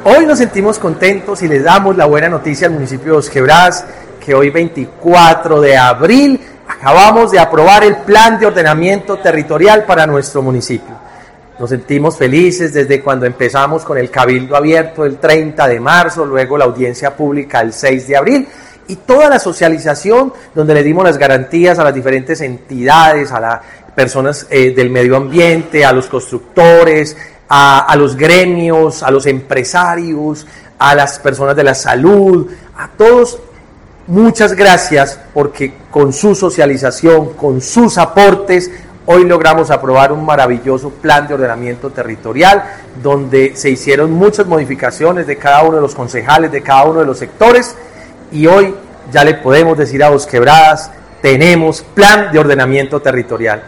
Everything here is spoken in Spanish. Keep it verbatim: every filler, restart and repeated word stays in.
Hoy nos sentimos contentos y les damos la buena noticia al municipio de Dos Quebradas, que hoy veinticuatro de abril acabamos de aprobar el plan de ordenamiento territorial para nuestro municipio. Nos sentimos felices desde cuando empezamos con el cabildo abierto el treinta de marzo, luego la audiencia pública el seis de abril y toda la socialización donde le dimos las garantías a las diferentes entidades, a las personas eh, del medio ambiente, a los constructores, a, a los gremios, a los empresarios, a las personas de la salud, a todos. Muchas gracias porque con su socialización, con sus aportes, hoy logramos aprobar un maravilloso plan de ordenamiento territorial donde se hicieron muchas modificaciones de cada uno de los concejales, de cada uno de los sectores, y hoy ya le podemos decir a Dos Quebradas, tenemos plan de ordenamiento territorial.